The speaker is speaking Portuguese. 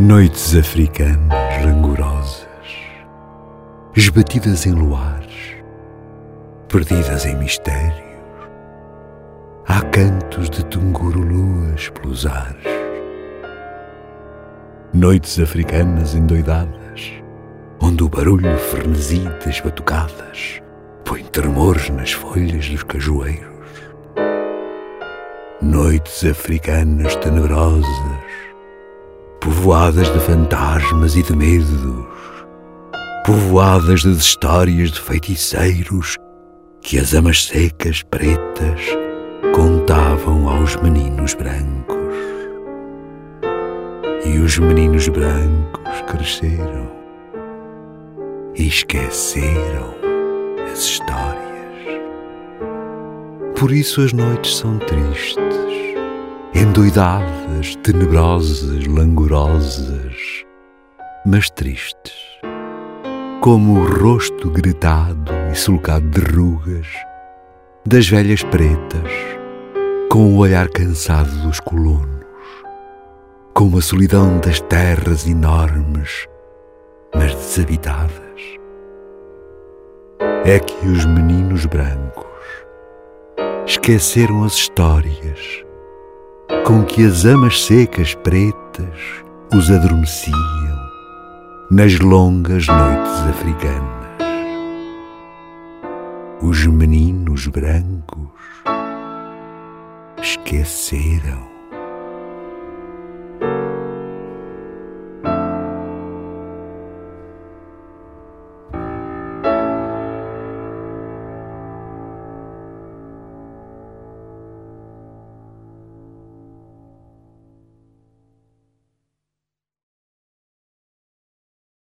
Noites africanas langorosas, esbatidas em luares, perdidas em mistérios, há cantos de tunguruluas pelos ares. Noites africanas endoidadas, onde o barulho frenesi das batucadas põe tremores nas folhas dos cajueiros. Noites africanas tenebrosas, povoadas de fantasmas e de medos, povoadas de histórias de feiticeiros que as amas secas pretas contavam aos meninos brancos. E os meninos brancos cresceram e esqueceram as histórias. Por isso as noites são tristes, endoidadas, tenebrosas, langorosas, mas tristes, como o rosto gritado e sulcado de rugas das velhas pretas, com o olhar cansado dos colonos, como a solidão das terras enormes, mas desabitadas. É que os meninos brancos esqueceram as histórias com que as amas secas pretas os adormeciam nas longas noites africanas. Os meninos brancos esqueceram